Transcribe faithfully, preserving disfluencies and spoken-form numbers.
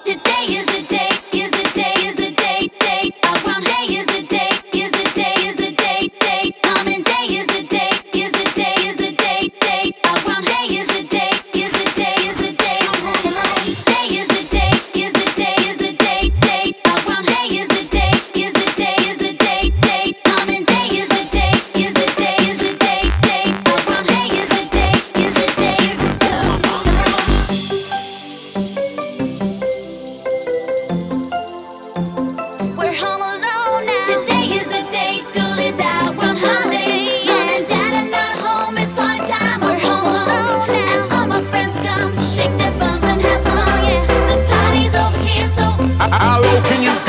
Today is a day, is a day, is a day, day. Around hey is a day, is a day, is a day, day. Coming day is a day, is a day, is a day, day. Around hey is a day, is a day, is a day. Day is a day, is a day, is a day, day. Around hey is a day, is a day, is a day, day. Coming day is a day, is a day, is a day, day. Around hey is a day, is a day, is a day. We're home alone now. Today is a day, school is out, we're on holiday. Mom and dad are not home, it's party time. We're home alone now. As all my friends come, shake their bums and have some fun. Yeah, the party's over here, so How low can you